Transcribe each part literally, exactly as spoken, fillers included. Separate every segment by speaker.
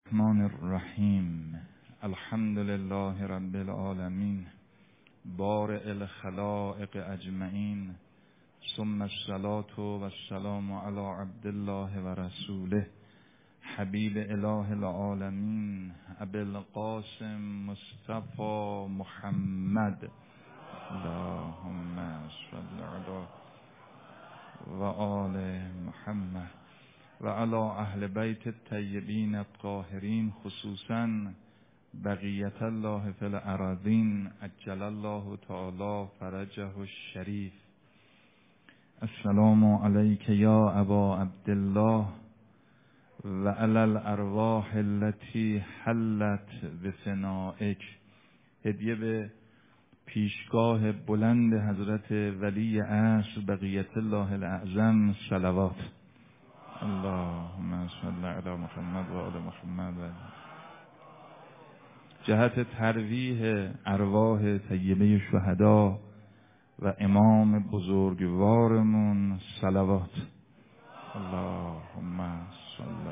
Speaker 1: الرحمن الرحیم. الحمد لله رب العالمین بارئ الخلائق اجمعین، ثم الصلاة والسلام علی عبد الله و رسوله حبیب اله العالمین ابی القاسم مصطفی محمد. اللهم صل علی و آل محمد و علی اهل بیت الطیبین الطاهرین، خصوصا بقیت الله فی الارضین عجل الله تعالی فرجه الشریف. السلام علیک یا ابا عبدالله و علی الارواح التي حلت بفنائک. هدیه به پیشگاه بلند حضرت ولی عصر بقیت الله الاعظم صلوات. اللهم صل علی محمد و آل محمد. و جهت ترویح ارواح طیبه شهدا و امام بزرگوارمون صلوات. اللهم صل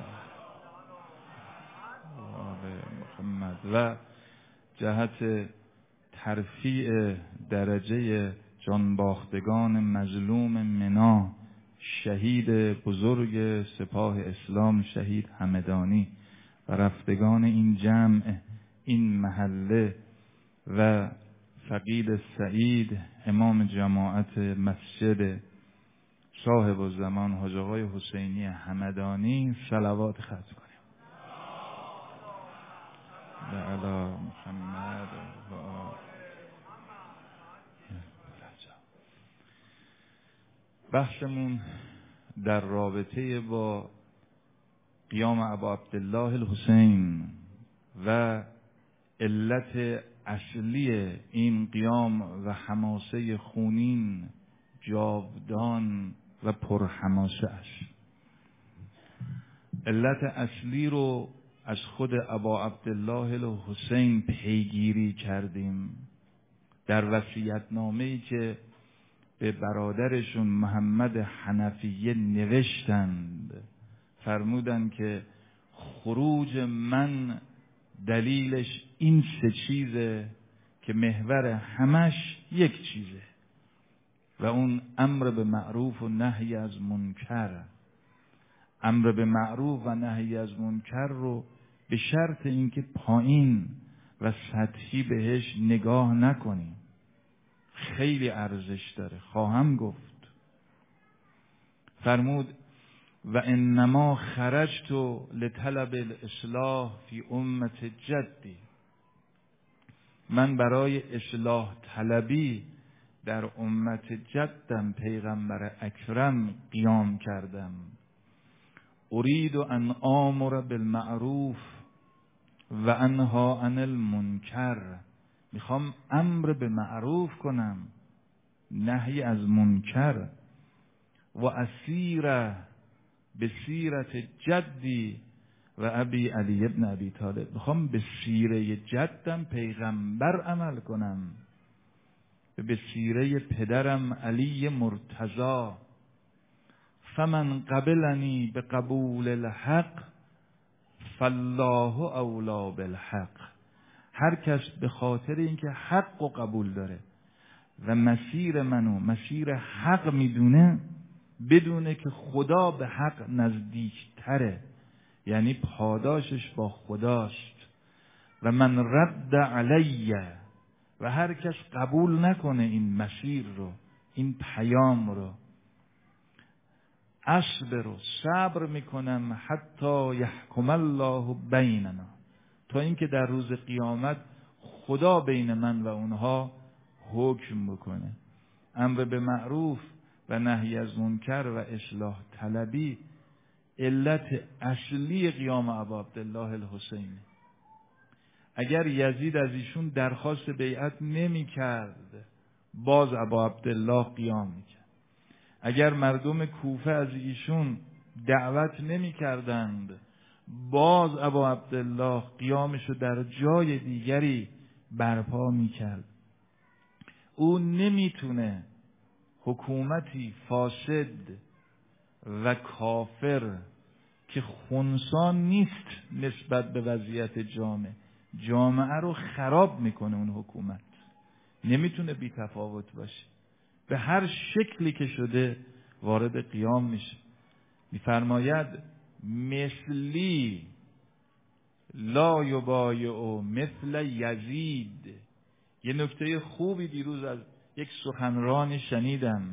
Speaker 1: علی آل محمد. و جهت ترفیع درجه جانباختگان مظلوم منا، شهید بزرگ سپاه اسلام شهید همدانی و رفتگان این جمع، این محله و فقید سعید امام جماعت مسجد صاحب الزمان حاج آقای حسینی همدانی صلوات ختم کنیم. و علی محمد و آل. بحثمون در رابطه با قیام ابا عبدالله الحسین و علت اصلی این قیام و حماسه خونین جاودان و پرحماسه است. علت اصلی رو از خود ابا عبدالله الحسین پیگیری کردیم در وصیت‌نامه‌ای که به برادرشون محمد حنفیه نوشتند. فرمودند که خروج من دلیلش این سه چیزه که محور همش یک چیزه و اون امر به معروف و نهی از منکر. امر به معروف و نهی از منکر رو به شرط اینکه پایین و سطحی بهش نگاه نکنیم، خیلی ارزش داره. خواهم گفت فرمود و انما خرجت لطلب الاصلاح فی امت جدی. من برای اصلاح طلبی در امت جدم پیغمبر اکرم قیام کردم. اريد ان آمر بالمعروف و انها عن المنکر. میخوام امر به معروف کنم، نهی از منکر. و اسیر به سیرت جدی و ابی علی ابن ابی طالب. میخوام به سیره جدم پیغمبر عمل کنم، به سیره پدرم علی مرتضی. فمن قبلنی به قبول الحق فالله اولا بالحق. هر کس به خاطر اینکه حق و قبول داره و مسیر منو مسیر حق میدونه، بدونه که خدا به حق نزدیکتره، یعنی پاداشش با خداست. و من رد علیه. و هر کس قبول نکنه این مسیر رو، این پیام رو، اصبر رو صبر میکنم حتی یحکم الله بیننا، تا اینکه در روز قیامت خدا بین من و اونها حکم بکنه. امر به معروف و نهی از منکر و اصلاح طلبی علت اصلی قیام ابا عبدالله الحسین. اگر یزید از ایشون درخواست بیعت نمی کرد، باز ابا عبدالله قیام می کرد. اگر مردم کوفه از ایشون دعوت نمی کردند، باز ابا عبدالله قیامشو در جای دیگری برپا می کرد. او نمیتونه حکومتی فاسد و کافر که خنثی نیست نسبت به وضعیت جامعه، جامعه رو خراب میکنه اون حکومت، نمیتونه بی تفاوت باشه، به هر شکلی که شده وارد قیام میشه. میفرماید مثلی لا یبایع مثل یزید. یه نکته خوبی دیروز از یک سخنرانی شنیدم،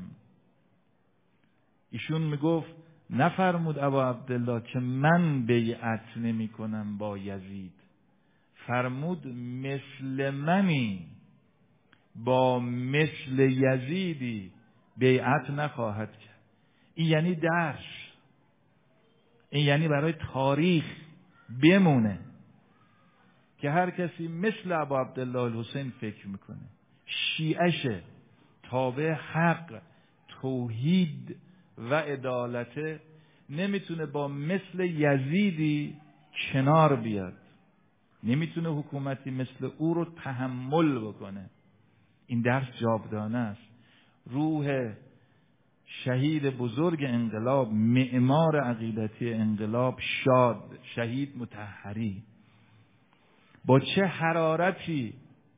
Speaker 1: ایشون میگفت نفرمود ابا عبدالله که من بیعت نمی کنم با یزید، فرمود مثل منی با مثل یزیدی بیعت نخواهد کرد. این یعنی درس، این یعنی برای تاریخ بمونه که هر کسی مثل ابا عبدالله الحسین فکر میکنه، شیعشه، تابع حق، توحید و عدالت، نمیتونه با مثل یزیدی کنار بیاد، نمیتونه حکومتی مثل او رو تحمل بکنه. این درس جاودانه است. روح شهید بزرگ انقلاب، معمار عقیدتی انقلاب، شاد شهید مطهری، با چه حرارتی،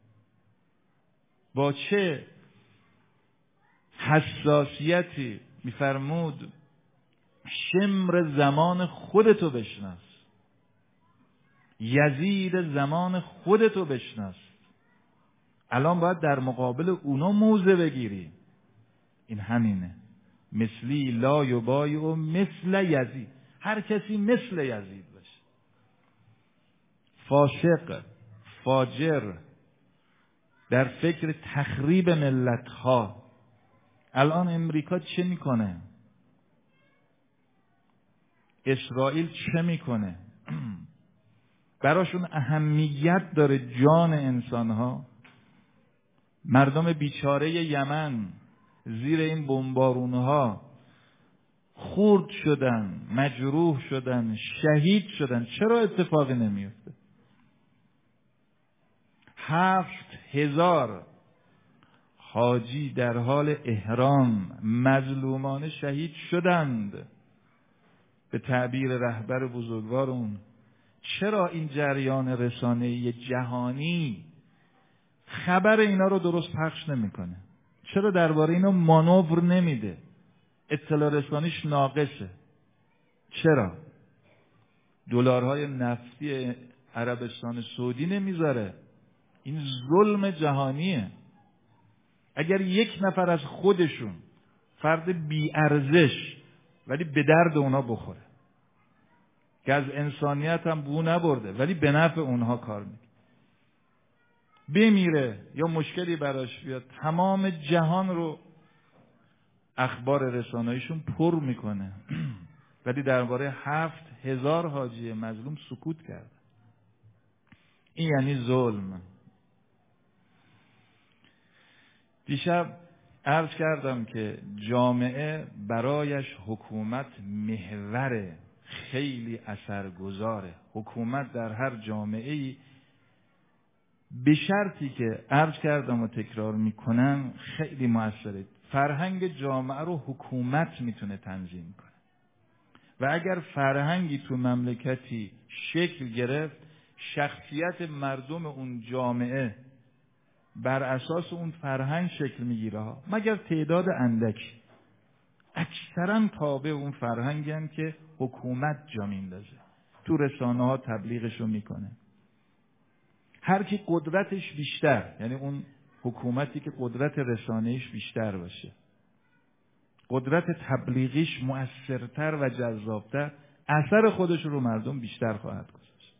Speaker 1: با چه حساسیتی میفرمود شمر زمان خودتو بشناس، یزید زمان خودتو بشناس، الان باید در مقابل اونا موضع بگیری. این همینه، مثلی لا یبایع مثل یزید، هر کسی مثل یزید باشه، فاسق، فاجر، در فکر تخریب ملت‌ها. الان امریکا چه میکنه؟ اسرائیل چه میکنه؟ براشون اهمیت داره جان انسانها؟ مردم بیچاره یمن زیر این بمبارونها خورد شدن، مجروح شدن، شهید شدن، چرا اتفاقی نمیفته؟ هفت هزار حاجی در حال احرام مظلومانه شهید شدند به تعبیر رهبر بزرگوار اون. چرا این جریان رسانه‌ای جهانی خبر اینا رو درست پخش نمیکنه؟ چرا درباره اینا مانور نمیده؟ اطلاع رسانیش ناقصه. چرا؟ دلارهای نفتی عربستان سعودی نمیذاره. این ظلم جهانیه. اگر یک نفر از خودشون، فرد بی ارزش ولی به درد اونا بخوره، که از انسانیت هم بو نبرده ولی به نفع اونها کار میکنه، بمیره یا مشکلی براش بیاد، تمام جهان رو اخبار رسانه‌ایشون پر میکنه ولی درباره هفت هزار حاجی مظلوم سکوت کرد. این یعنی ظلم. دیشب عرض کردم که جامعه برایش حکومت محور خیلی اثرگذاره. حکومت در هر جامعه‌ای به شرطی که عرض کردم و تکرار میکنم خیلی موثره. فرهنگ جامعه رو حکومت میتونه تنظیم کنه و اگر فرهنگی تو مملکتی شکل گرفت، شخصیت مردم اون جامعه بر اساس اون فرهنگ شکل میگیره، مگر تعداد اندکی، اکثرا تابع اون فرهنگی هم که حکومت جا میندازه، تو رسانه ها تبلیغشو میکنه. هر کی قدرتش بیشتر، یعنی اون حکومتی که قدرت رسانه‌ایش بیشتر باشه، قدرت تبلیغیش مؤثرتر و جذابتر، اثر خودش رو مردم بیشتر خواهد گذاشت.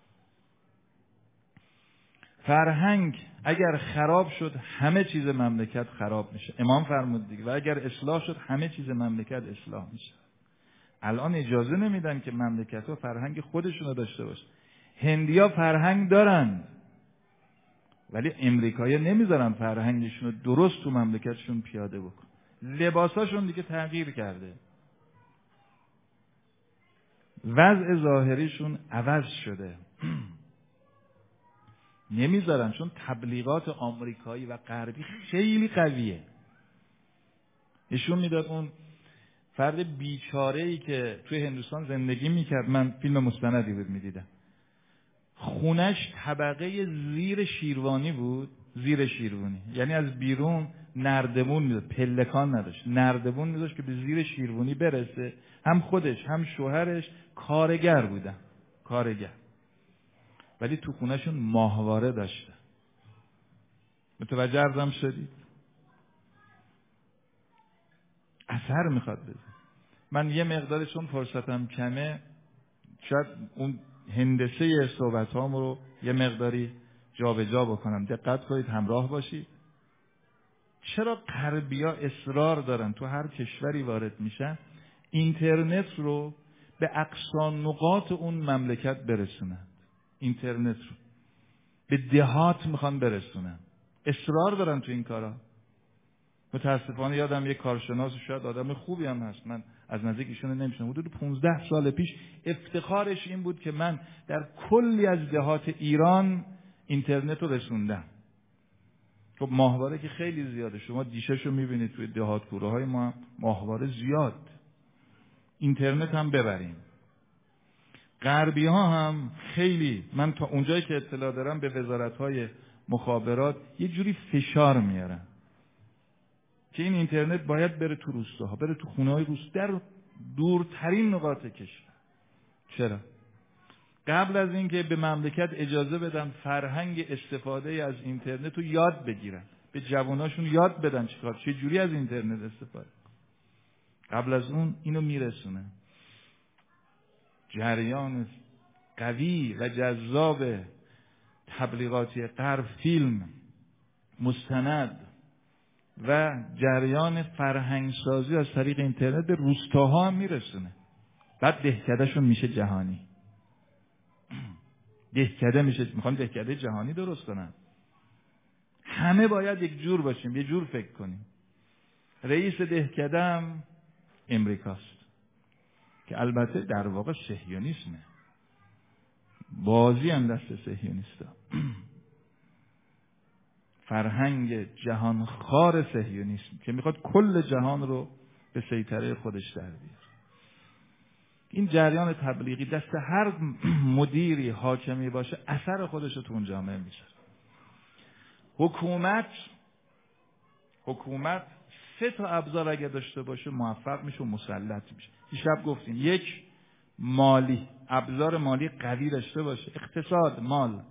Speaker 1: فرهنگ اگر خراب شد همه چیز مملکت خراب میشه. امام فرمود دیگه، و اگر اصلاح شد همه چیز مملکت اصلاح میشه. الان اجازه نمیدن که مملکت‌ها فرهنگ خودشونو داشته باشه. هندیا فرهنگ دارن ولی امریکایی‌ها نمیذارن فرهنگشون رو درست تو مملکتشون پیاده بکن. لباساشون دیگه تغییر کرده، وضع ظاهریشون عوض شده. نمیذارن، چون تبلیغات آمریکایی و غربی خیلی قویه. نشون میداد اون فرد بیچاره‌ای که توی هندوستان زندگی میکرد، من فیلم مستندی بود میدیدم، خونش طبقه زیر شیروانی بود، زیر شیروانی، یعنی از بیرون نردبون میداشت، پلکان نداشت، نردبون میداشت که به زیر شیروانی برسه. هم خودش هم شوهرش کارگر بودن، کارگر، ولی تو خونهشون ماهواره داشته. متوجه ارزم شدید؟ اثر میخواد بزن. من یه مقدار چون فرصتم کمه شاید اون هندسه صحبت هام رو یه مقداری جا به جا بکنم، دقت کنید، همراه باشید. چرا غربی‌ها اصرار دارن تو هر کشوری وارد میشن اینترنت رو به اقصا نقاط اون مملکت برسونن؟ اینترنت رو به دهات میخوان برسونن، اصرار دارن تو این کارا. متاسفانه یادم یک کارشناس، شاید آدم خوبی هم هست، من از نزدیک ایشون نمیشنم، حدود پانزده سال پیش افتخارش این بود که من در کلی از دهات ایران اینترنت رو رسوندم. خب ماهواره که خیلی زیاده، شما دیشه‌شو میبینید توی دهات کوره های ما ماهواره زیاد، اینترنت هم ببریم. غربی ها هم خیلی، من تا اونجایی که اطلاع دارم به وزارت های مخابرات یه جوری فشار میارن که این اینترنت باید بره تو روستاها، بره تو خونه های روستا، در دورترین نقاط کشور. چرا؟ قبل از اینکه به مملکت اجازه بدن فرهنگ استفاده از اینترنت رو یاد بگیرن، به جواناشون یاد بدن چیکار چه جوری از اینترنت استفاده، قبل از اون اینو میرسونه. جریان قوی و جذاب تبلیغاتی غرب، فیلم، مستند و جریان فرهنگسازی از طریق اینترنت به روستاها هم میرسونه. بعد دهکدهشون میشه جهانی. دهکده میشه، میخوان دهکده جهانی درست کنن. همه باید یک جور باشیم، یه جور فکر کنیم. رئیس دهکده هم امریکاست که البته در واقع صهیونیسمه، بازی هم دست صهیونیستا. فرهنگ جهانخوار صهیونیسم که میخواد کل جهان رو به سیطره خودش در بیاره. این جریان تبلیغی دست هر مدیری حاکمی باشه اثر خودش رو تو اون جامعه میذاره. حکومت حکومت سه تا ابزار اگه داشته باشه موفق میشه و مسلط میشه. دیشب گفتیم، یک، مالی، ابزار مالی قوی داشته باشه، اقتصاد، مال،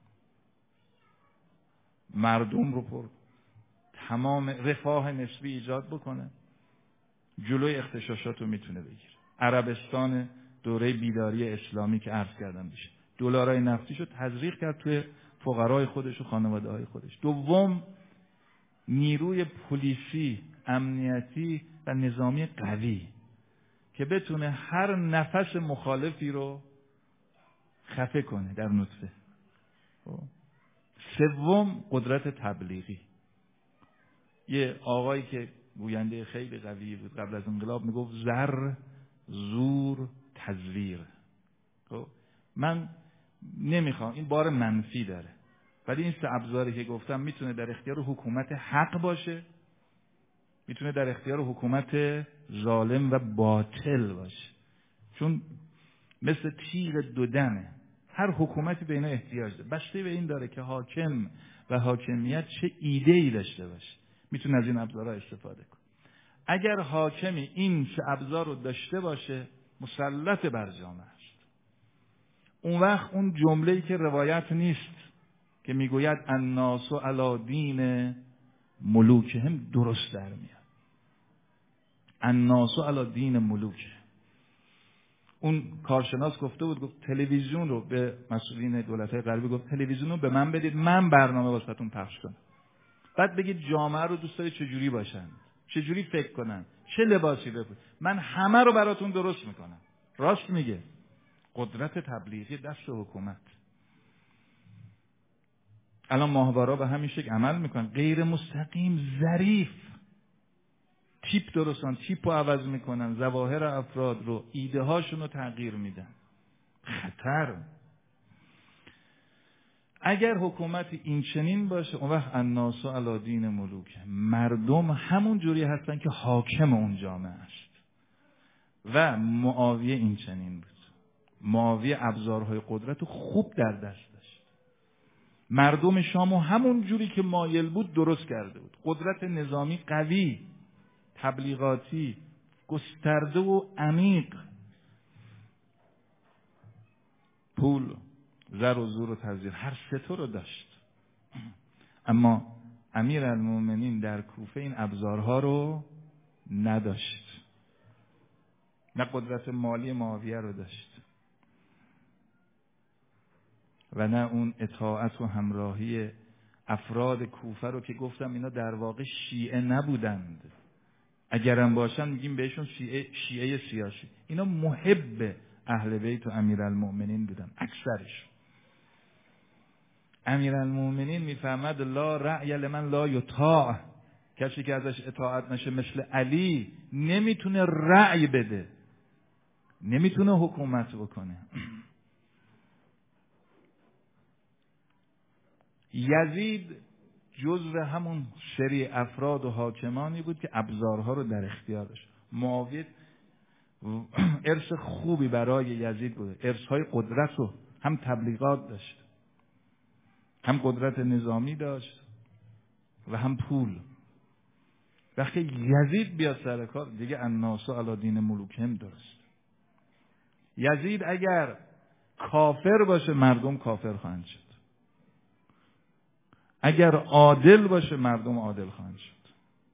Speaker 1: مردم رو پر تمام رفاه نسبی ایجاد بکنه، جلوی اغتشاشات رو میتونه بگیره. عربستان دوره بیداری اسلامی که عرض کردم میشه، دلارای نفتیشو تزریق کرد توی فقرای خودش و خانواده های خودش. دوم، نیروی پلیسی، امنیتی و نظامی قوی که بتونه هر نفس مخالفی رو خفه کنه در نطفه. سوم، قدرت تبلیغی. یه آقایی که گوینده خیلی قوی بود قبل از انقلاب میگفت زر، زور، تزویر. خب من نمیخوام، این بار منفی داره، ولی این سه ابزاری که گفتم میتونه در اختیار حکومت حق باشه، میتونه در اختیار حکومت ظالم و باطل باشه، چون مثل تیغ دو دمه. هر حکومتی به اینا احتیاج داره، بسته به این داره که حاکم و حاکمیت چه ایده‌ای داشته باشه، میتونه از این ابزارها استفاده کنه. اگر حاکمی این سه ابزار رو داشته باشه مسلط بر جامعه است. اون وقت اون جمله‌ای که روایت نیست که میگوید الناس علی دین ملوکهم درست در میاد. الناس علی دین ملوکهم. اون کارشناس گفته بود، گفت تلویزیون رو به مسئولین دولت‌های غربی گفت تلویزیون رو به من بدید، من برنامه واسهتون پخش کنم. بعد بگید جامعه رو دوست دارید چجوری باشن، چجوری فکر کنن، چه لباسی بپوشن، من همه رو براتون درست میکنم. راست میگه. قدرت تبلیغی دست حکومت. الان ماهواره‌ها به همین شکل عمل میکنن، غیر مستقیم، ظریف، تیپ درستن، تیپ رو عوض میکنن، ظواهر افراد رو، ایده هاشون رو تغییر میدن. خطر. اگر حکومت این چنین باشه اون وقت الناس علی دین ملوک، مردم همون جوری هستن که حاکم اون جامعه است. و معاویه این چنین بود. معاویه ابزارهای قدرت خوب در دست داشت. مردم شامو همون جوری که مایل بود درست کرده بود. قدرت نظامی قوی، تبلیغاتی، گسترده و عمیق. پول، زر و زور و تزویر، هر سه تا رو داشت. اما امیرالمومنین در کوفه این ابزارها رو نداشت. نه قدرت مالی معاویه رو داشت و نه اون اطاعت و همراهی افراد کوفه رو که گفتم اینا در واقع شیعه نبودند. اگرم باشن میگیم بهشون شیعه, شیعه سیاسی. اینا محب اهل بیت و امیرالمومنین بودن اکثرش. امیرالمومنین میفهمد لا رأی لمن لا یطاع، کسی که ازش اطاعت نشه مثل علی نمیتونه رأی بده، نمیتونه حکومت بکنه. یزید جزو همون سری افراد و حاکمانی بود که ابزارها رو در اختیار داشت. معاویه ارث خوبی برای یزید بود. ارثهای قدرت رو هم تبلیغات داشت، هم قدرت نظامی داشت و هم پول. وقتی یزید بیاد سر کار دیگه الناس علی دین ملوکهم درست. یزید اگر کافر باشه مردم کافر خواهند شد، اگر عادل باشه مردم عادل خواهند شد.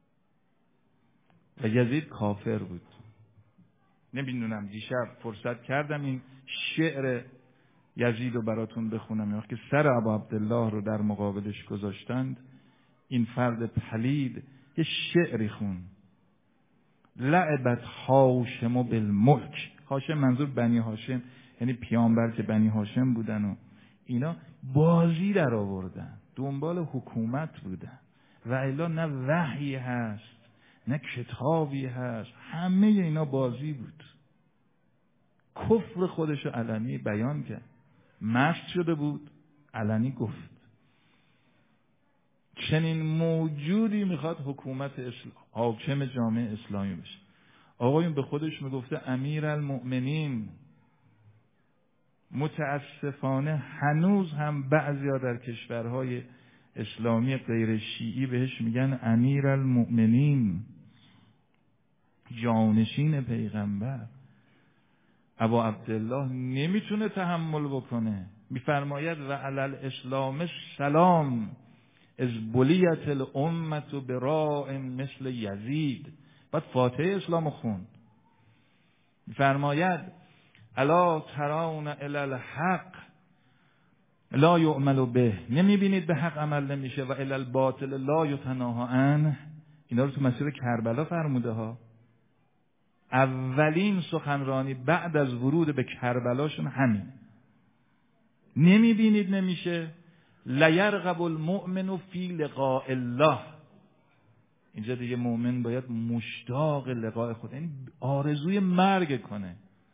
Speaker 1: و یزید کافر بود. نمیدونم دیشب فرصت کردم این شعر یزید رو براتون بخونم. وقتی که سر ابا عبدالله رو در مقابلش گذاشتند این فرد پلید یه شعری خون. لعبت هاشم بالملک. هاشم منظور بنی هاشم، یعنی پیامبر که بنی هاشم بودن و اینا بازی در آوردن، دنبال حکومت بودن و الا نه وحی هست نه کتابی هست، همه اینا بازی بود. کفر خودشو علنی بیان کرد، مست شده بود علنی گفت. چنین موجودی میخواد حکومت اسلام، حاکم جامعه اسلامی بشه. آقایون به خودش میگفته امیرالمؤمنین. متاسفانه هنوز هم بعضیا در کشورهای اسلامی غیر شیعی بهش میگن امیرالمؤمنین، جانشین پیغمبر. ابا عبدالله نمیتونه تحمل بکنه، میفرماید و علی الاسلام سلام از بلیت الامت براء مثل یزید. بعد فاتحه اسلام خوند. میفرماید الا ترون الی الحق لا یعمل به. نمیبینید به حق عمل نمیشه و الی الباطل لا یتناهی عنه. اینا رو تو مسیر کربلا فرموده ها. اولین سخنرانی بعد از ورود به کربلاشون همین. نمیبینید نمیشه. لیرغب المؤمن فی لقاء الله. اینجا دیگه مؤمن باید مشتاق لقاء خود، یعنی آرزوی مرگ کنه.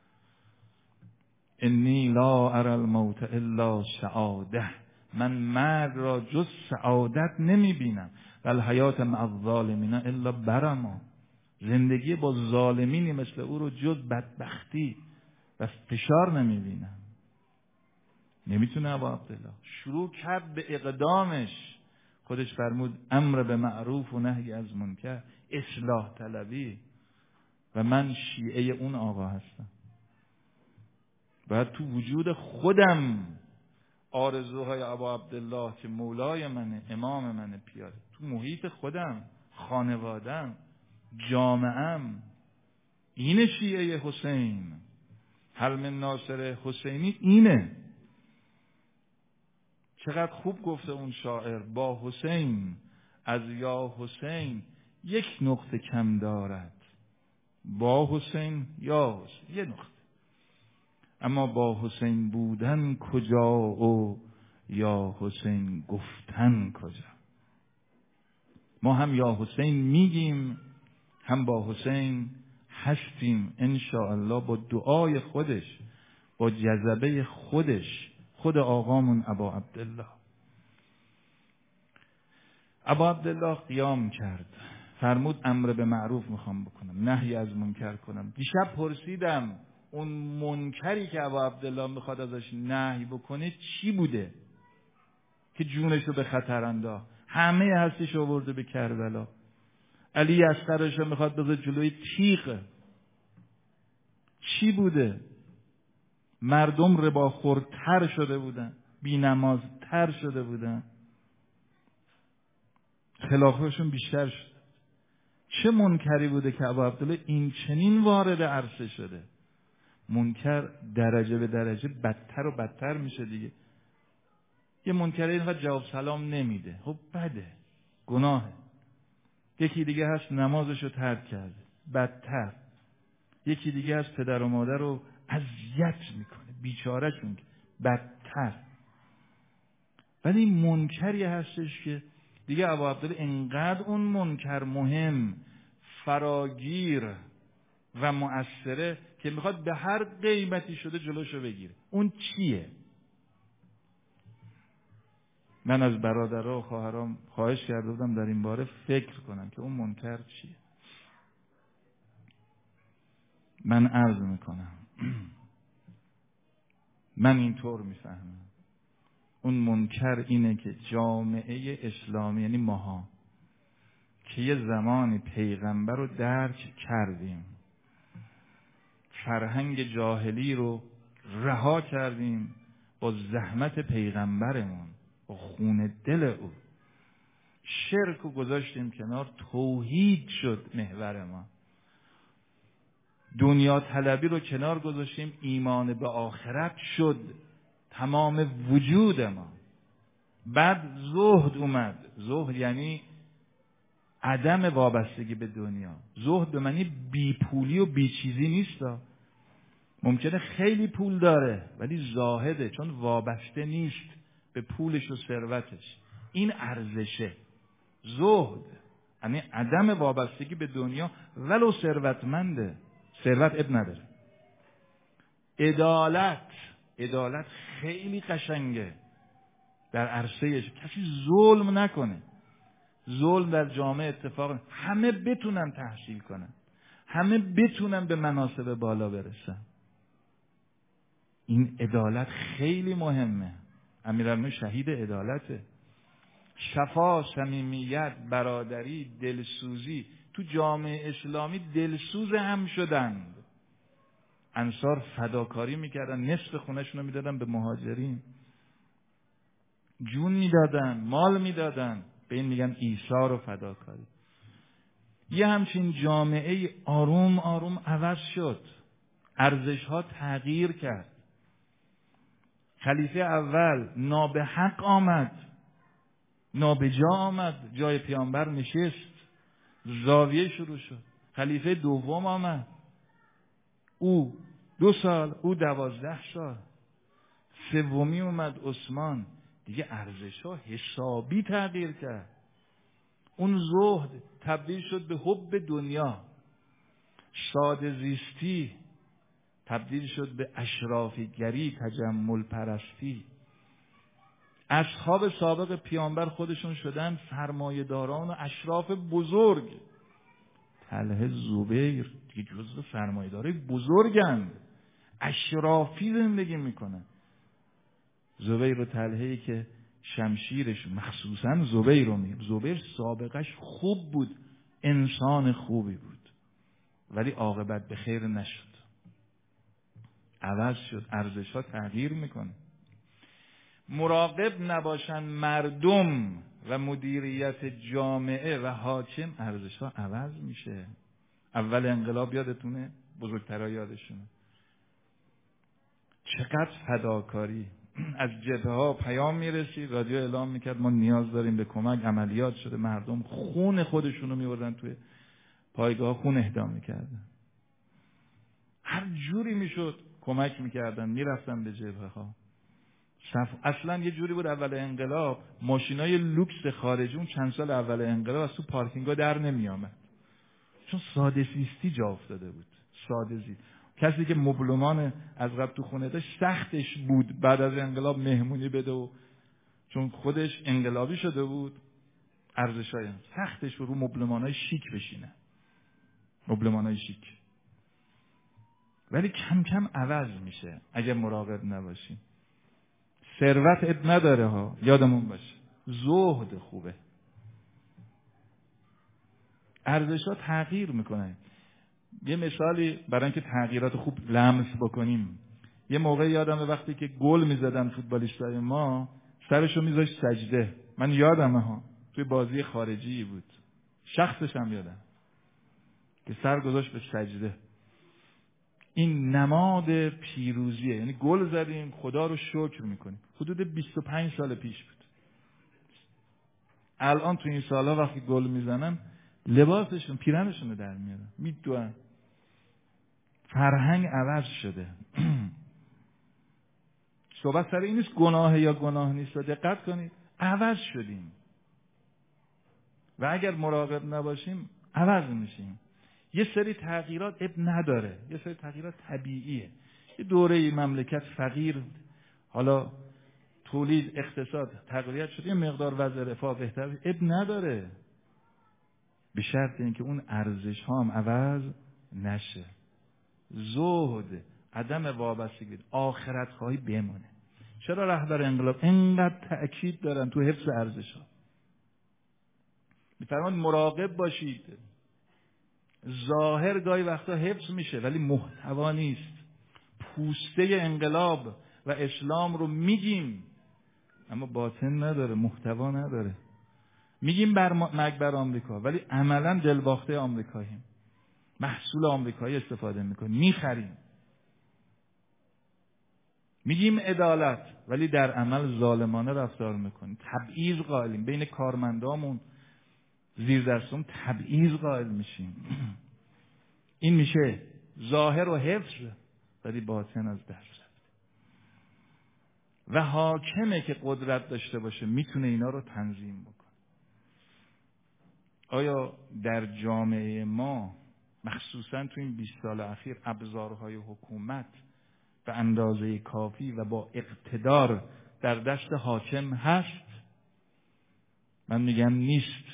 Speaker 1: انی لا اری الموت الا سعاده. من مرگ را جز سعادت نمی بینم. و الحیات مع الظالمین الا برما. زندگی با ظالمینی مثل او رو جز بدبختی و فشار نمی بینم. نمیتونه ابا عبدالله. شروع کرد به اقدامش. خودش فرمود امر به معروف و نهی از منکر، اصلاح طلبی. و من شیعه اون آقا هستم. باید تو وجود خودم آرزوهای ابا عبدالله که مولای منه، امام منه پیاده، تو محیط خودم، خانوادم، جامعم. این شیعه حسین. حل من ناصر حسینی اینه. چقدر خوب گفته اون شاعر، با حسین از یا حسین یک نقطه کم دارد. با حسین یا حسین یه نقطه، اما با حسین بودن کجا و یا حسین گفتن کجا. ما هم یا حسین میگیم هم با حسین هستیم انشاءالله، با دعای خودش، با جذبه خودش، خود آقامون ابا عبدالله. ابا عبدالله قیام کرد فرمود امر به معروف میخوام بکنم، نهی از منکر کنم. دیشب پرسیدم اون منکری که ابا عبدالله میخواد ازش نهی بکنه چی بوده که جونشو به خطر انداخت؟ همه هستش آورده به کربلا. علی اصغرشو میخواد بذاره جلوی تیغ. چی بوده؟ مردم رباخورتر شده بودن، بی نمازتر شده بودن، خلافشون بیشتر شد. چه منکری بوده که ابا عبدالله این چنین وارد عرصه شده؟ منکر درجه به درجه بدتر و بدتر میشه دیگه. یه منکر اینقدر جواب سلام نمیده، خب بده، گناهه. یکی دیگه هست نمازشو ترک کرده، بدتر. یکی دیگه هست پدر و مادر رو اذیت میکنه، بیچارهشون، بدتر. ولی منکری هستش که دیگه ابا عبدالله انقدر اون منکر مهم، فراگیر و مؤثره که میخواد به هر قیمتی شده جلوشو بگیره. اون چیه؟ من از برادرها و خواهرام خواهش کرده بودم در این باره فکر کنم که اون منکر چیه. من عرض میکنم من اینطور میفهمم اون منکر اینه که جامعه اسلامی، یعنی ماها که یه زمان پیغمبر رو درک کردیم، فرهنگ جاهلی رو رها کردیم با زحمت پیغمبرمون، با خون دل او، شرک رو گذاشتیم کنار، توحید شد محور ما، دنیا طلبی رو کنار گذاشتیم، ایمان به آخرت شد تمام وجود ما. بعد زهد اومد. زهد یعنی عدم وابستگی به دنیا. زهد به معنی بی پولی و بی چیزی نیست. ممکنه خیلی پول داره ولی زاهده، چون وابسته نیست به پولش و ثروتش. این ارزشه. زهد یعنی عدم وابستگی به دنیا ولو ثروتمنده، ثروت اب نداره. عدالت، عدالت خیلی قشنگه در عرصهش، کسی ظلم نکنه. ظلم در جامعه اتفاق، همه بتونن تحصیل کنن، همه بتونن به مناصب بالا برسن. این عدالت خیلی مهمه. امیرالمومنین شهید عدالته. شفا، صمیمیت، برادری، دلسوزی تو جامعه اسلامی دلسوز هم شدند. انصار فداکاری میکردن، نصف خونه‌شون رو میدادن به مهاجرین، جون میدادن، مال میدادن، به این میگن ایثار و فداکاری. یه همچین جامعه آروم آروم عوض شد، ارزش‌ها تغییر کرد. خلیفه اول نابحق آمد، نابجا آمد، جای پیامبر نشست، زاویه شروع شد. خلیفه دوم آمد، او دو سال، او دوازده سال. سومی اومد عثمان، دیگه ارزش‌ها حسابی تغییر کرد. اون زهد تبدیل شد به حب دنیا، ساده زیستی تبدیل شد به اشرافیگری، تجمل پرستی. اصحاب سابق پیامبر خودشون شدن سرمایه‌داران و اشراف بزرگ. طلحه، زبیر دیگه جزو سرمایه‌دارای بزرگند، اشرافی زندگی میکنن. زبیر و طلحه‌ای که شمشیرش، مخصوصا زبیر رو میگم، زبیر سابقش خوب بود، انسان خوبی بود، ولی عاقبت به خیر نشد، عوض شد، ارزش‌ها تغییر میکنه. مراقب نباشن مردم و مدیریت جامعه و حاکم، ارزش‌ها عوض میشه. اول انقلاب یادتونه؟ بزرگترها یادشونه. چقدر فداکاری از جبهه‌ها پیام میرسید، رادیو اعلام میکرد ما نیاز داریم به کمک، عملیات شده، مردم خون خودشونو میوردن توی پایگاه، خون اهدا میکردن، هر جوری میشد کمک میکردن، میرفتن به جبهه‌ها. صف... اصلا یه جوری بود اول انقلاب ماشینای لوکس خارجی اون چند سال اول انقلاب از تو پارکینگا در نمیامد، چون ساده زیستی جا افتاده بود. ساده زیست، کسی که مبلمان از قبل تو خونه داشت سختش بود بعد از انقلاب مهمونی بده، و چون خودش انقلابی شده بود، ارزش‌های سختش رو مبلمان‌های شیک بشینه، مبلمان‌های شیک. ولی کم کم عوض میشه اگه مراقب نباشیم. ثروت اب نداره ها، یادمون باشه. زهد خوبه. ارزش‌ها تغییر میکنه. یه مثالی برای اینکه تغییرات خوب لمس بکنیم. یه موقع یادمه وقتی که گل میزدن فوتبالیستای ما، سرشو میذاشت سجده. من یادمه ها، توی بازی خارجی بود. شخصش هم یادم که سر گذاشت به سجده. این نماد پیروزیه. یعنی گل زدیم، خدا رو شکر میکنیم. حدود بیست و پنج سال پیش بود. الان تو این سالها وقتی گل میزنن، لباسشون، پیرنشون رو در میارن، میدوئن. فرهنگ عوض شده. صحبت سر این نیست گناه یا گناه نیست. دقت کنید، عوض شدیم و اگر مراقب نباشیم عوض میشیم. یه سری تغییرات اب نداره، یه سری تغییرات طبیعیه. یه دوره مملکت فقیر، حالا تولید، اقتصاد تغییرات شده، یه مقدار وضع رفاه بهتر، اب نداره، به شرط اینکه اون ارزش ها هم عوض نشه. زهد، عدم وابستگی، آخرت خواهی بمونه. چرا رهبر انقلاب اینقدر تأکید دارن تو حفظ ارزش ها؟ میفرمان مراقب باشید. ظاهر گاهی وقتا حفظ میشه ولی محتوا نیست. پوسته انقلاب و اسلام رو میگیم اما باطن نداره، محتوا نداره. میگیم بر مرگ بر آمریکا ولی عملا دلباخته آمریکاییم. محصول آمریکایی استفاده میکنیم، میخریم. میگیم عدالت ولی در عمل ظالمانه رفتار میکنیم. تبعیض قائلیم بین کارمندامون، زیر دستم تبعیض قائل میشیم. این میشه ظاهر و حفظ ولی باطن از دست رفت. و حاکمه که قدرت داشته باشه میتونه اینا رو تنظیم بکنه. آیا در جامعه ما مخصوصا تو این بیست سال اخیر ابزارهای حکومت به اندازه کافی و با اقتدار در دست حاکم هست؟ من میگم نیست.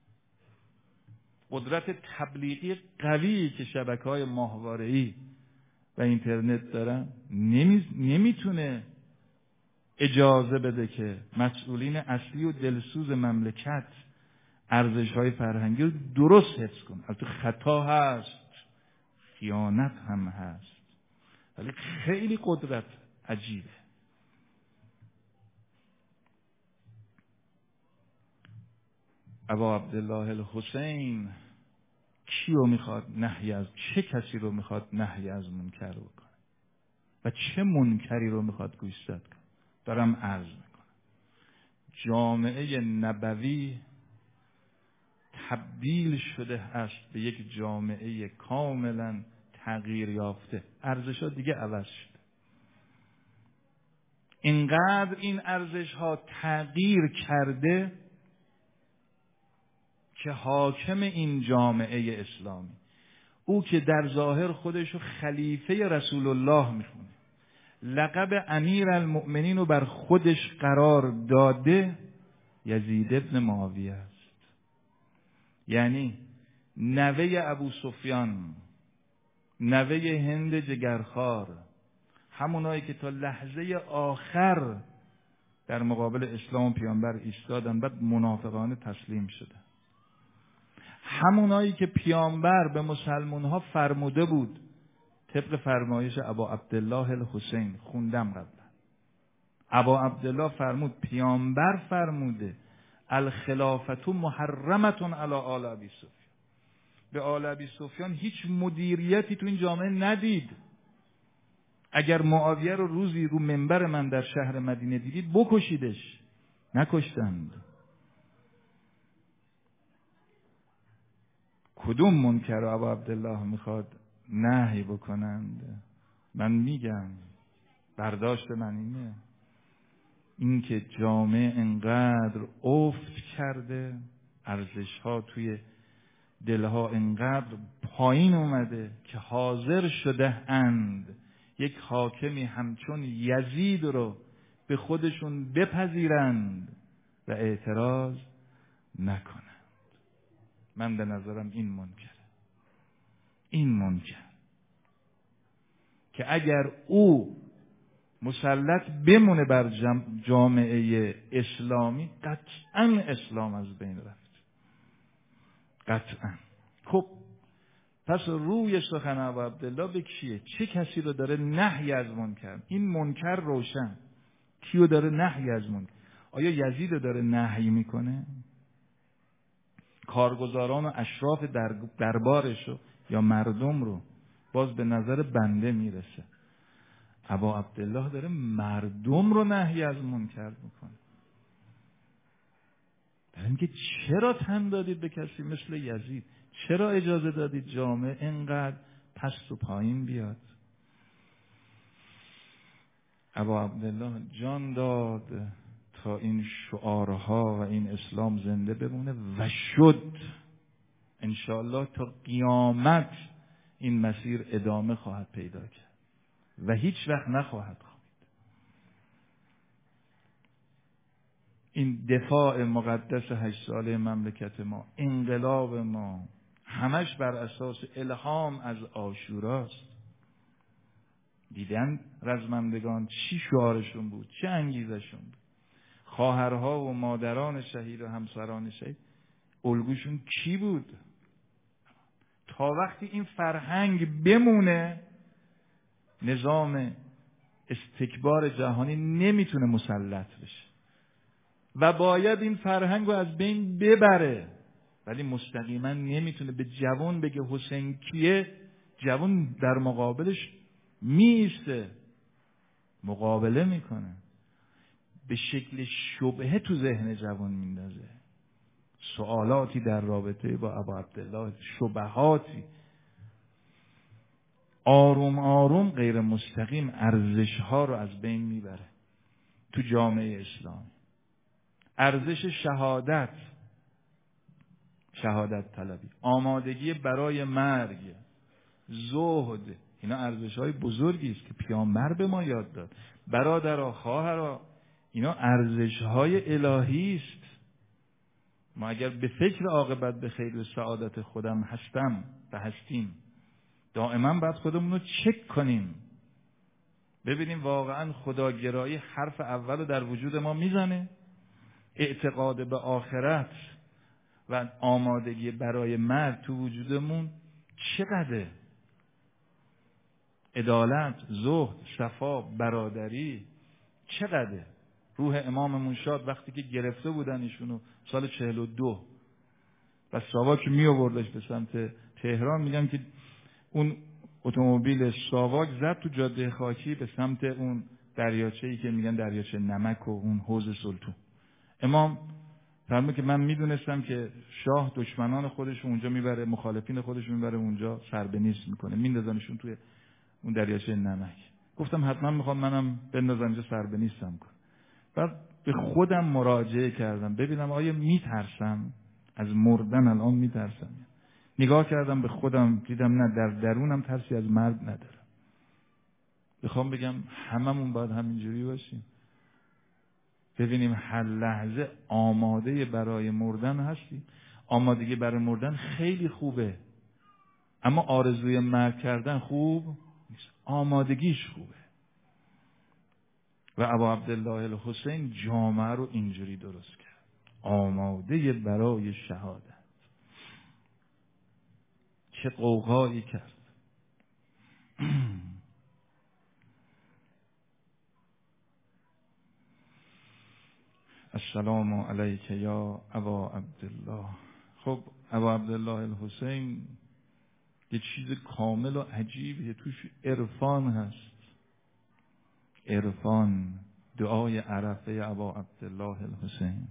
Speaker 1: قدرت تبلیغی قوی که شبکه‌های ماهواره‌ای و اینترنت دارن نمی... نمیتونه اجازه بده که مسئولین اصلی و دلسوز مملکت ارزش‌های فرهنگی رو درست حفظ کنن. البته خطا هست، خیانت هم هست، ولی خیلی قدرت عجیبه. ابا عبدالله الحسین کی رو میخواد نهی از، چه کسی رو میخواد نهی از منکر بکنه و چه منکری رو میخواد گوشزد کنه؟ دارم عرض میکنم. جامعه نبوی تبدیل شده است به یک جامعه کاملا تغییر یافته. ارزش‌ها دیگه عوض شده. اینقدر این ارزش‌ها تغییر کرده که حاکم این جامعه اسلامی، او که در ظاهر خودشو خلیفه رسول الله میخونه، لقب امیر المؤمنین رو بر خودش قرار داده، یزید ابن معاویه است. یعنی نوه ابو سفیان، نوه هند جگرخوار، همونایی که تا لحظه آخر در مقابل اسلام و پیامبر ایستادن بعد منافقانه تسلیم شدن، همونایی که پیامبر به مسلمان‌ها فرموده بود طبق فرمایش ابا عبدالله الحسین، خوندم قبلا، ابا عبدالله فرمود پیامبر فرموده الخلافت محرمت علی آل ابی سفیان، به آل ابی سفیان هیچ مدیریتی تو این جامعه ندید. اگر معاویه رو روزی رو منبر من در شهر مدینه دیدید بکشیدش. نکشتند. کدوم منکر رو ابا عبدالله میخواد نهی بکنند؟ من میگم برداشت من اینه، این که جامعه انقدر افت کرده، ارزش‌ها توی دلها انقدر پایین اومده که حاضر شده اند یک حاکمی همچون یزید رو به خودشون بپذیرند و اعتراض نکنند. من به نظرم این منکره، این منکر که اگر او مسلط بمونه بر جامعه اسلامی قطعا اسلام از بین رفت، قطعا. خب پس روی سخن ابا عبدالله به کیه؟ چه کسی رو داره نهی از منکر؟ این منکر روشن کیو داره نهی از منکر؟ آیا یزید رو داره نهی میکنه؟ کارگزاران و اشراف در دربارش رو یا مردم رو؟ باز به نظر بنده میرسه ابا عبدالله داره مردم رو نهی از منکر میکنه. در اینکه چرا تن دادید به کسی مثل یزید؟ چرا اجازه دادید جامعه اینقدر پست و پایین بیاد؟ ابا عبدالله جان داد تا این شعارها و این اسلام زنده بمونه و شد انشاءالله تا قیامت این مسیر ادامه خواهد پیدا کرد و هیچ وقت نخواهد خوابید. این دفاع مقدس هشت ساله مملکت ما، انقلاب ما، همش بر اساس الهام از عاشوراست. دیدن رزمندگان چی شعارشون بود، چه انگیزشون بود؟ خواهرها و مادران شهید و همسران شهید الگوشون کی بود؟ تا وقتی این فرهنگ بمونه نظام استکبار جهانی نمیتونه مسلط بشه و باید این فرهنگ رو از بین ببره، ولی مستقیما نمیتونه به جوان بگه حسین کیه. جوان در مقابلش میسته، مقابله میکنه، به شکل شبهه تو ذهن جوان میندازه، سوالاتی در رابطه با ابا عبدالله، شبهاتی، آروم آروم غیر مستقیم ارزشها رو از بین میبره تو جامعه اسلامی. ارزش شهادت، شهادت طلبی، آمادگی برای مرگ، زهد، اینا ارزش‌های بزرگی است که پیامبر به ما یاد داد. برادرها، خواهرها، اینا ارزش‌های الهی است. ما اگر به فکر عاقبت به خیر و سعادت خودم هستم و هستیم، دائما باید خودمون رو چک کنیم ببینیم واقعا خداگرایی حرف اول رو در وجود ما میزنه، اعتقاد به آخرت و آمادگی برای مرگ تو وجودمون چقدره، عدالت، زهد، صفا، برادری چقدره. روح اماممون شاد وقتی که گرفته بودن ایشونو سال چهل و دو و ساواک می آوردش به سمت تهران، میگن که اون اتومبیل ساواک زد تو جاده خاکی به سمت اون دریاچه‌ای که میگن دریاچه نمک و اون حوض سلطون. امام فرمود که من میدونستم که شاه دشمنان خودش اونجا میبره، مخالفین خودش میبره اونجا سربنیست میکنه، میندازنشون توی اون دریاچه نمک. گفتم حتما میخوام منم بندازم اینجا سربنیستم کنم. بعد به خودم مراجعه کردم ببینم آیا میترسم از مردن، الان میترسم. نگاه کردم به خودم دیدم نه، در درونم ترسی از مرگ ندارم. بخوام بگم هممون باید همینجوری باشیم، ببینیم هر لحظه آماده برای مردن هستیم. آمادگی برای مردن خیلی خوبه، اما آرزوی مرگ کردن خوب نیست، آمادگیش خوبه. و ابا عبدالله الحسین جامعه رو اینجوری درست کرد، آماده برای شهادت. چه قوقایی کرد. السلام علیک یا ابا عبدالله. خب ابا عبدالله الحسین یه چیز کامل و عجیبیه، توش عرفان هست. عرفان، دعای عرفه ابا عبدالله الحسین،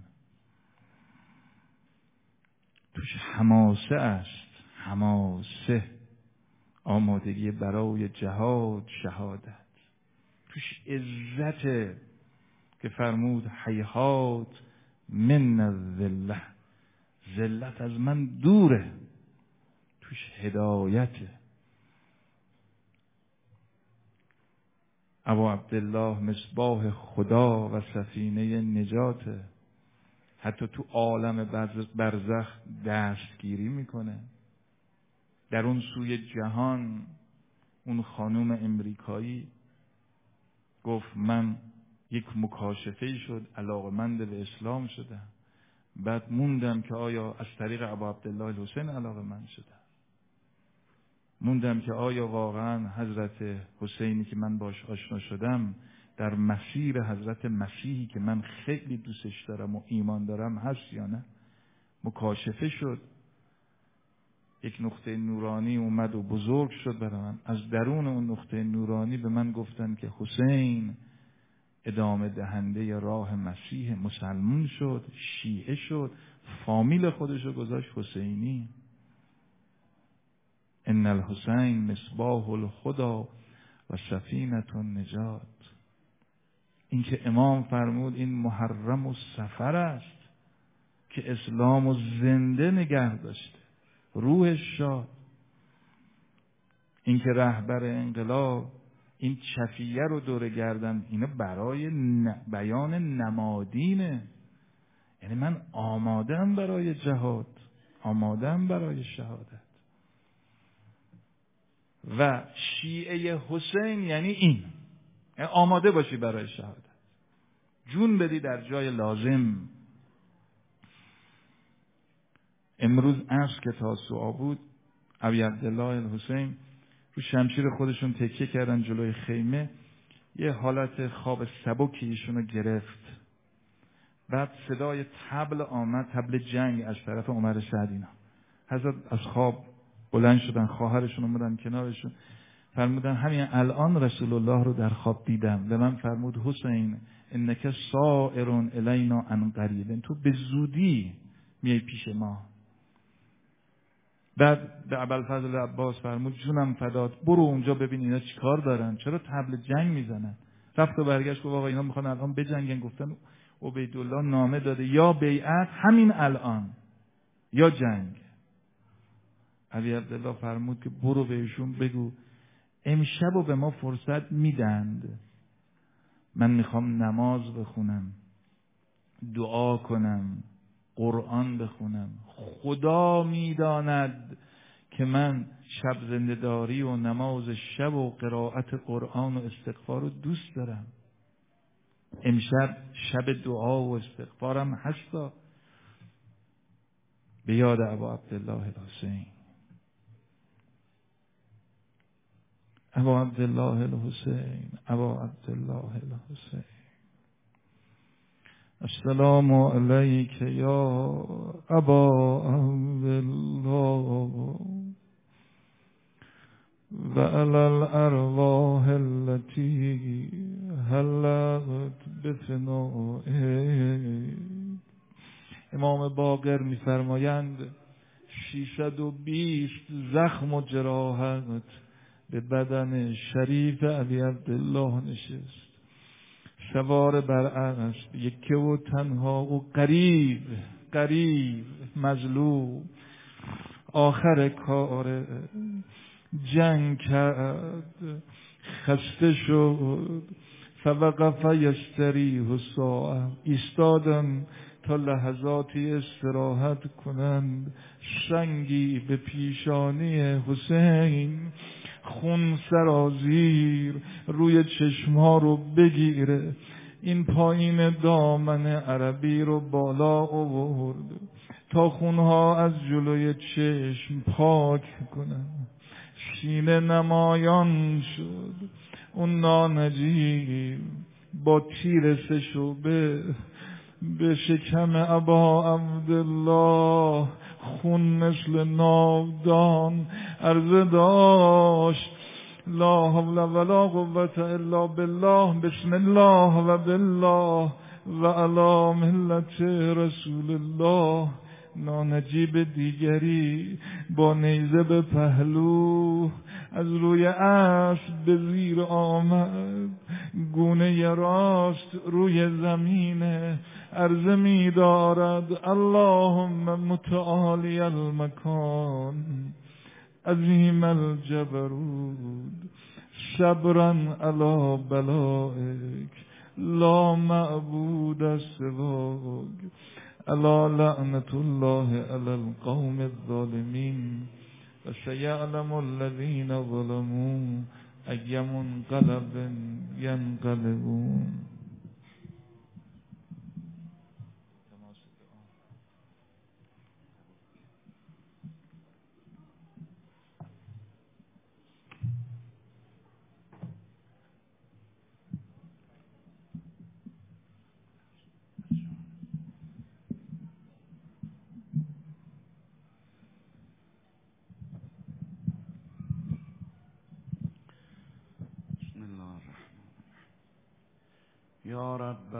Speaker 1: توش حماسه است، حماسه، آمادگی برای جهاد، شهادت. توش عزت که فرمود هیهات من الذله، ذلت از من دوره. توش هدایته. ابا عبدالله مصباح خدا و سفینه نجاته. حتی تو عالم برزخ دستگیری میکنه. در اون سوی جهان اون خانوم امریکایی گفت من یک مکاشفه شد، علاقمند به اسلام شدم. بعد موندم که آیا از طریق ابا عبدالله الحسین علاقمند شدم. موندم که آیا واقعا حضرت حسینی که من باش آشنا شدم در مسیر حضرت مسیحی که من خیلی دوستش دارم و ایمان دارم هست یا نه. مکاشفه شد. یک نقطه نورانی اومد و بزرگ شد برای من. از درون اون نقطه نورانی به من گفتن که حسین ادامه دهنده راه مسیح، مسلمون شد، شیعه شد، فامیل خودش رو گذاشت حسینی. ان الحسین مصباح الهدی و سفینة النجات. این که امام فرمود این محرم و سفر است که اسلام و زنده نگه داشته، روحش شاد. این که رهبر انقلاب این چفیه رو دور گردن، اینا برای بیان نمادینه. یعنی من آمادم برای جهاد، آمادم برای شهادت. و شیعه حسین یعنی این، یعنی آماده باشی برای شهادت، جون بدی در جای لازم. امروز عصر که تاسوعا بود، ابی عبدالله الحسین رو شمشیر خودشون تکیه کردن جلوی خیمه، یه حالت خواب سبکی ایشونو گرفت. بعد صدای طبل آمد، طبل جنگ از طرف عمر سعدینا. حضرت از خواب بلند شدن، خواهرشون اومدن کنارشون، فرمودن همین الان رسول الله رو در خواب دیدم. به من فرمود حسین انک سائر الینا عن قریب، تو به زودی میای پیش ما. بعد به ابوالفضل عباس فرمود جونم فدات، برو اونجا ببین اینا چیکار دارن، چرا طبل جنگ میزنن. رفت و برگشت گفت آقا اینا میخوان الان بجنگن. گفتن عبیدالله نامه داده یا بیعت همین الان یا جنگ. ابی عبدالله فرمود که برو بهشون بگو امشب رو به ما فرصت میدند، من میخوام نماز بخونم، دعا کنم، قرآن بخونم. خدا میداند که من شب زنده‌داری و نماز شب و قرائت قرآن و استغفار رو دوست دارم. امشب شب دعا و استغفارم هستا. به یاد ابا عبدالله الحسین. ابا عبدالله الحسین، ابا عبدالله الحسین. السلام علیک یا ابا عبدالله و علی الارواح التي حلت بفنائک. امام باقر می‌فرمایند ششصد و بیست زخم و جراحت به بدن شریف ابی عبدالله نشست. سوار بر اسب، یکه و تنها و قریب قریب مظلوم. آخر کار جنگ کرد، خسته شد. فوقف یستریح ساعه، ایستادن تا لحظاتی استراحت کنند. سنگی به پیشانی حسین، خون سرازیر روی چشمها رو بگیره. این پایین دامن عربی رو بالا آورد تا خونها از جلوی چشم پاک کنن. سینه نمایان شد. اون نانجیب با تیر سه‌شعبه به شکم ابا عبدالله خون مثل ناودان عرضه داشت لا حول ولا قوة الا بالله، بسم الله و بالله و علی ملت رسول الله. نانجیب دیگری با نیزه به پهلو از روی اسب به زیر آمد، گونه راست روی زمین عرضه می دارد اللهم متعالی المکان عظیم الجبروت صبرا علی بلائک لا معبود سواک. الا لعنة الله على القوم الظالمين وسيعلم الذين ظلموا أي منقلب ينقلبون.
Speaker 2: یا رب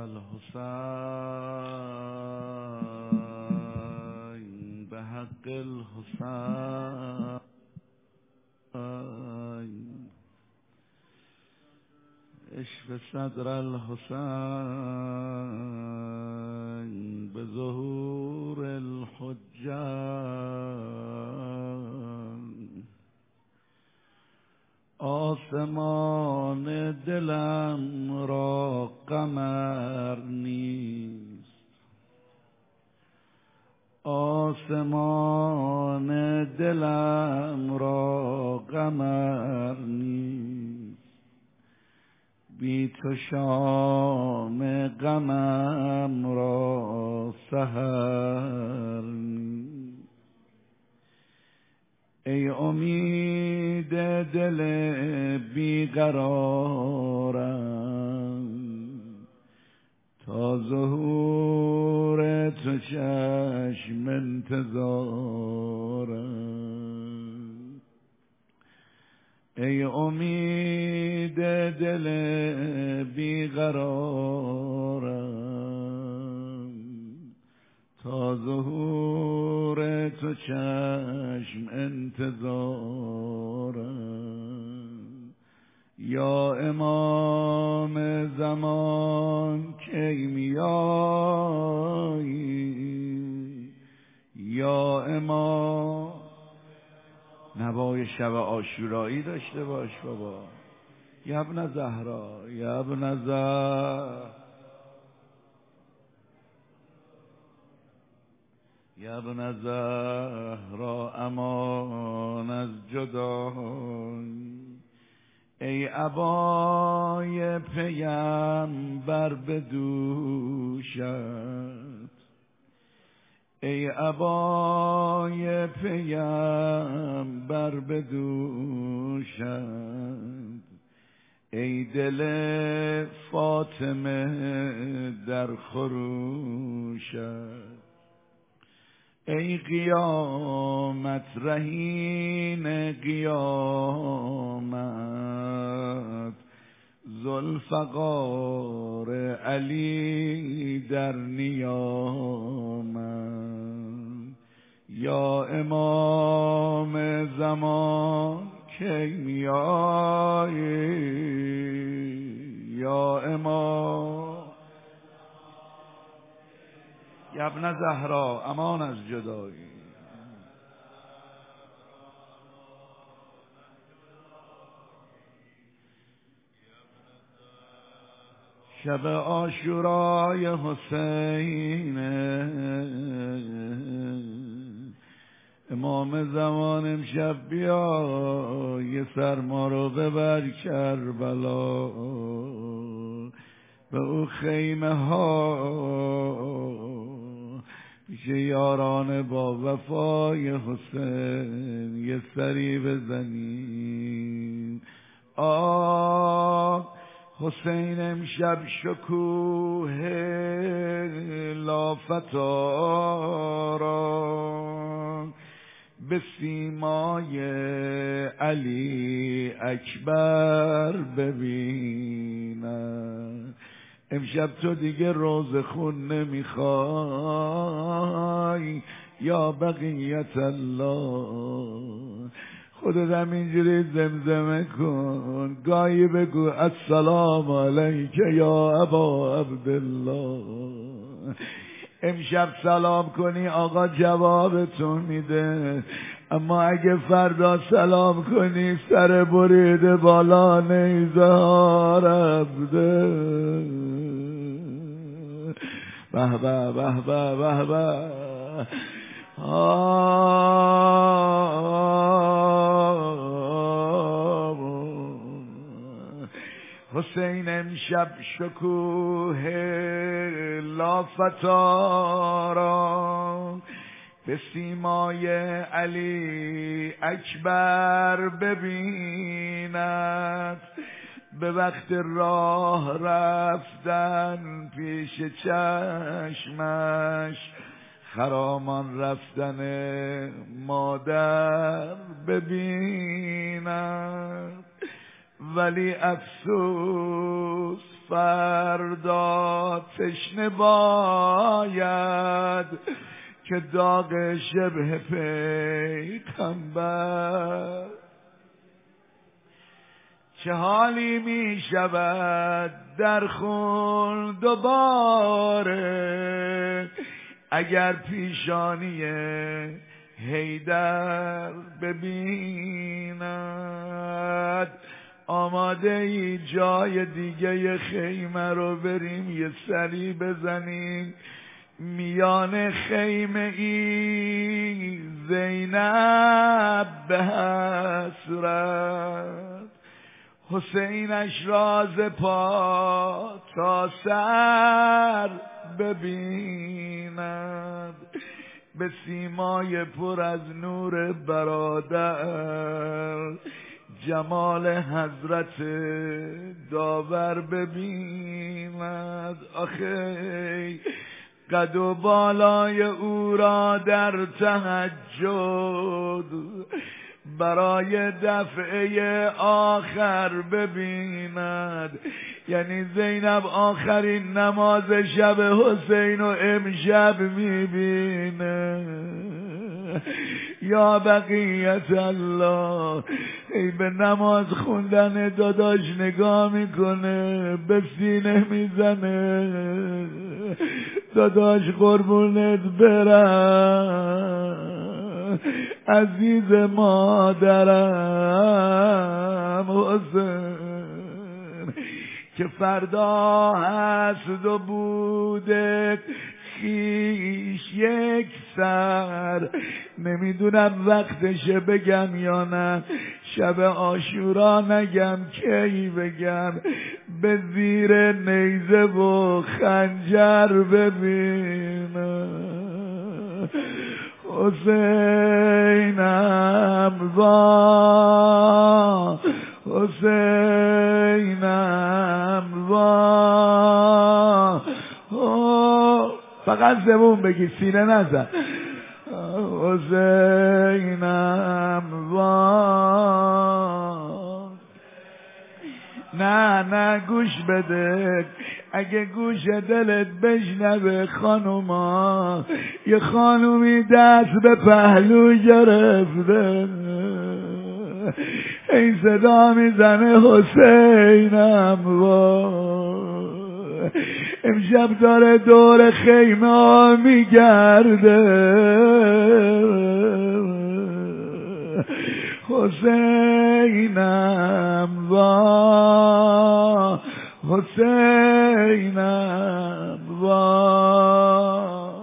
Speaker 2: الحسین به حق الحسین اشف صدر الحسین به ظهور الحجه. آسمان دلم را قمر نیست، آسمان دلم را قمر نیست، بی تو شام غمم را سحر نیست. ای امید دل بیقرارم تا ظهور تو چشم انتظارم. ای امید دل بیقرارم تا ظهور تو چشم انتظارم. یا امام زمان کی میایی، یا امام. نوای شب عاشورایی داشته باش بابا. یا ابن زهرا، یا ابن زهرا، یا ابن زهرا امان از جدایی. ای عبای پیمبر به دوشت، ای عبای پیمبر به دوشت، ای دل فاطمه در خروشت. ای قیامت رهین قیامت، ذوالفقار علی در نیامت. یا امام زمان کی میایی، یا امام. یا ابن زهرا امان از جدایی. شب عاشورای حسین، امام زمان امشب بیا یه سرما رو ببر کربلا، به او خیمه ها پیش یاران با وفای حسین یه سری بزنیم. آه حسین امشب شکوه لافتا را به سیمای علی اکبر ببینم. امشب تو دیگه روز خون نمیخوای یا بقیت الله، خودت همینجوری زمزمه کن، گاهی بگو السلام علیک یا ابا عبدالله. امشب سلام کنی آقا جوابتون میده، اما اگه فردا سلام کنی سر برید بالا نیزار عبده. به به به به به به حسین امشب شکوه لافتا را به سیمای علی اکبر ببیند، به وقت راه رفتن پیش چشمش خرامان رفتن مادر ببیند. ولی افسوس فردا تشنه باید که داغ شبه پیغمبر. چه حالی می شود در خون دوباره اگر پیشانی حیدر ببیند. آماده ای جای دیگه خیمه رو بریم یه سری بزنیم؟ میان خیمه ای زینب به حسرت حسینش راز پا تا سر ببیند. به سیمای پر از نور برادر جمال حضرت داور ببیند. آخه قد و بالای او را در تهجد برای دفعه آخر ببیند. یعنی زینب آخرین نماز شب حسین و امشب میبینه. یا بقیت الله، ای به نماز خوندن داداش نگاه میکنه، به سینه میزنه، داداش قربونت برم عزیز مادرم حسین که فردا هست و بوده خیش یک سر. نمیدونم وقتشه بگم یا نه، شب عاشورا نگم کی بگم. به زیر نیزه و خنجر ببینم حسینم وا حسینم وا. فقط زبون بگی سینه نزن. حسینم وا. نه نه گوش بده، اگه گوش دلت بشنوه خانوما، یه خانومی دست به پهلو گرفته این صدا میزنه حسینم وا. امشب داره دور خیمه ها میگرده حسینم وا حسینم وا.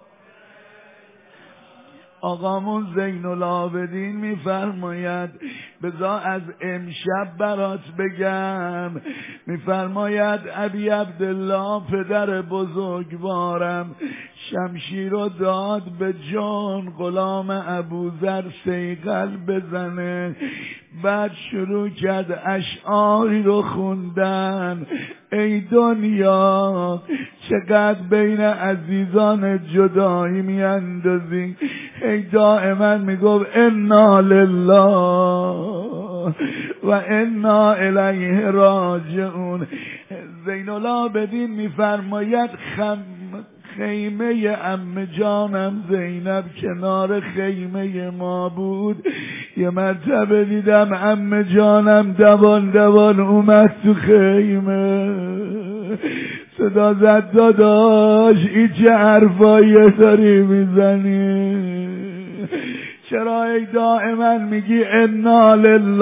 Speaker 2: آقامون زین العابدین میفرماید بذار از امشب برات بگم. میفرماید ابی عبدالله پدر بزرگوارم شمشیر رو داد به جان غلام ابوذر صیقل بزنه. بعد شروع کرد اشعاری رو خوندن. ای دنیا چقدر بین عزیزان جدایی میاندازی. ای دائما میگفت انا لله و انا الیه راجعون. زین العابدین میفرماید خم خیمه عمه جانم زینب کنار خیمه ما بود. یه مرتبه دیدم عمه جانم دوان دوان اومد تو خیمه. صدا زد داداش این چه حرفایی داری میزنی؟ چرا ای دائما میگی انا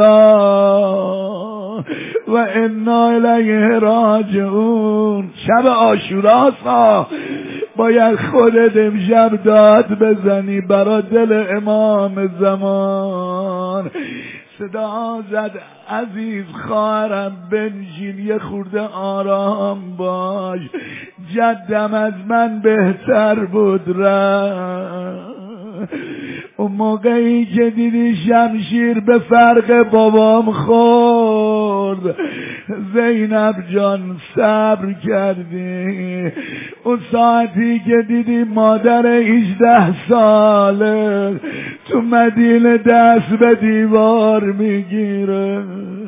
Speaker 2: لله و انا الیه راجعون؟ شب عاشوراست باید خودت امشب داد بزنی برا دل امام زمان. صدا زد عزیز خواهرم بنشین یه خورده آرام باش، جدم از من بهتر بود رفت. اون موقعی که دیدی شمشیر به فرق بابام خورد زینب جان صبر کردی. اون ساعتی که دیدی مادر هجده ساله تو مدینه دست به دیوار میگیره،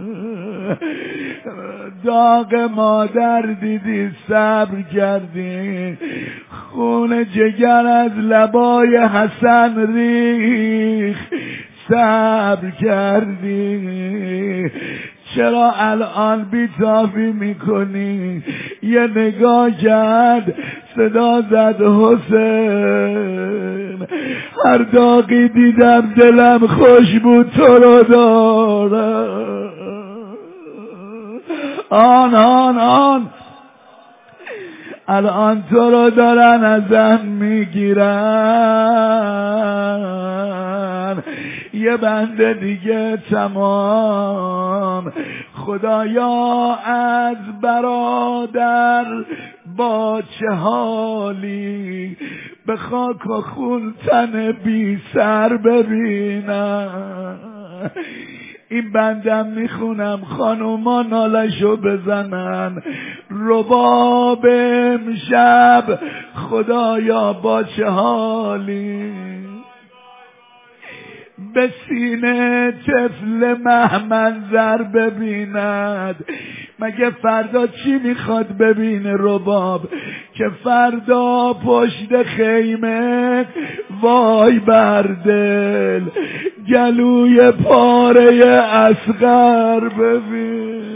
Speaker 2: داغ مادر دیدی صبر کردی. خون جگر از لبای حسن ریخ صبر کردی. چرا الان بی‌تابی میکنی؟ یه نگاه کرد صدا زد حسین هر داغی دیدم دلم خوش بود تو رو دارم. آن آن آن الان تو رو دارن ازم میگیرن، یه بنده دیگه تمام. خدایا از برادر با چه حالی به خاک و خون تن بی سر ببینم. این بندم میخونم خانوما نالشو بزنن. رباب امشب خدایا با چه حالی به سینه طفل مهمنظر ببیند. مگه فردا چی میخواد ببینه رباب؟ که فردا پشت خیمه وای بر دل گلوی پاره اصغر ببین.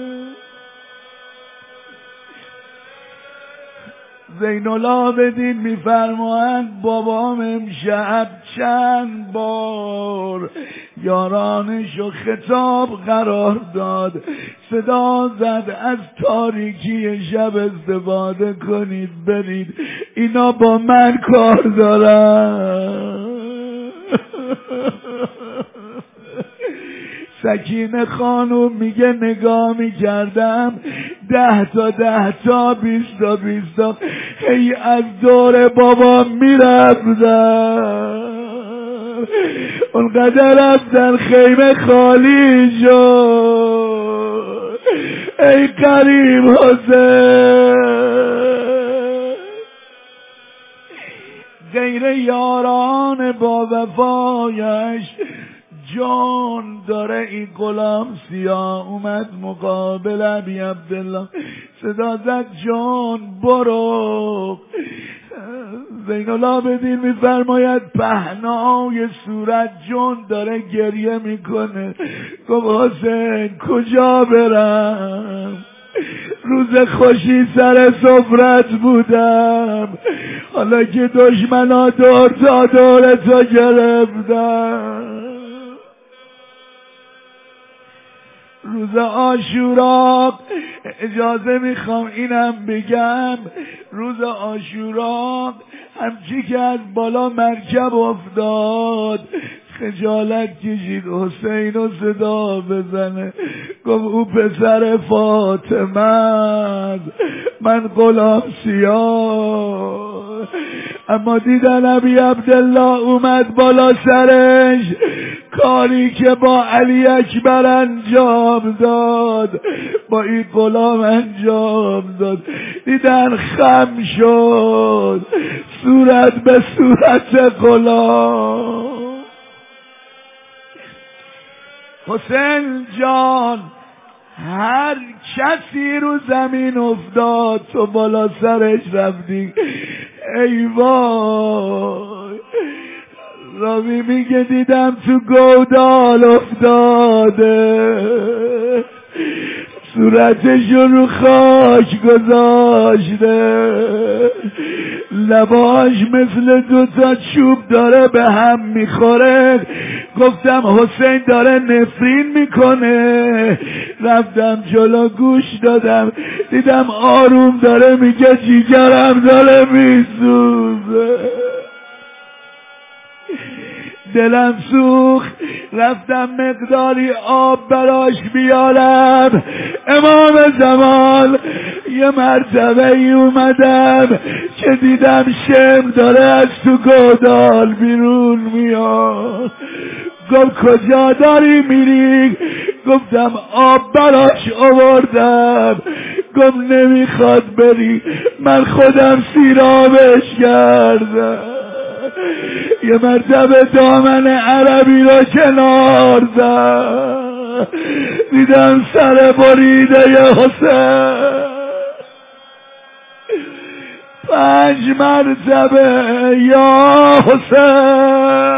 Speaker 2: زین العابدین میفرمایند بابام امشب چند بار یارانشو خطاب قرار داد. صدا زد از تاریکی شب استفاده کنید برید، اینا با من کار دارن. سکینه خانوم میگه نگاه میکردم ده تا ده تا بیست تا بیست تا هی از دور بابا میرفتن، اونقدر رفتن خیمه خالی شد. ای قریب حسین غیر یاران با وفایش جان داره. این غلام سیاه اومد مقابل ابی عبدالله صدا زد جان برو. زین العابدین میفرماید پهنای صورت جان داره گریه میکنه. گفت حسین کجا برم؟ روز خوشی سر سفرت بودم، حالا که دشمنا دور تا دور تو گرفتم. روز عاشورا اجازه میخوام اینم بگم، روز عاشورا همچی که از بالا مرکب افتاد خجالت کشید حسین و صدا بزنه. گفت او پسر فاطمه، من غلام سیاه. اما دیدن ابی عبدالله اومد بالا سرش، کاری که با علی اکبر انجام داد با این غلام انجام داد. دیدن خم شد صورت به صورت غلام. حسین جان هر کسی رو زمین افتاد تو بالا سرش رفتی. ای وای راوی میگه دیدم تو گودال افتاده، صورتش رو خاک گذاشته، لباش مثل دوتا چوب داره به هم میخوره. گفتم حسین داره نفرین میکنه. رفتم جلو گوش دادم، دیدم آروم داره میگه جیگرم داره میسوزه. دلم سوخت، رفتم مقداری آب براش بیارم. امام زمان یه مرتبه ای اومدم که دیدم شم داره از تو گودال بیرون میاد. گفت کجا داری میری؟ گفتم آب براش آوردم. گفت نمیخواد بری، من خودم سیرابش کردم. یه مرتبه دامن عربی را کنار زد، دیدم سر بریده یه حسین. پنج مرتبه یا حسین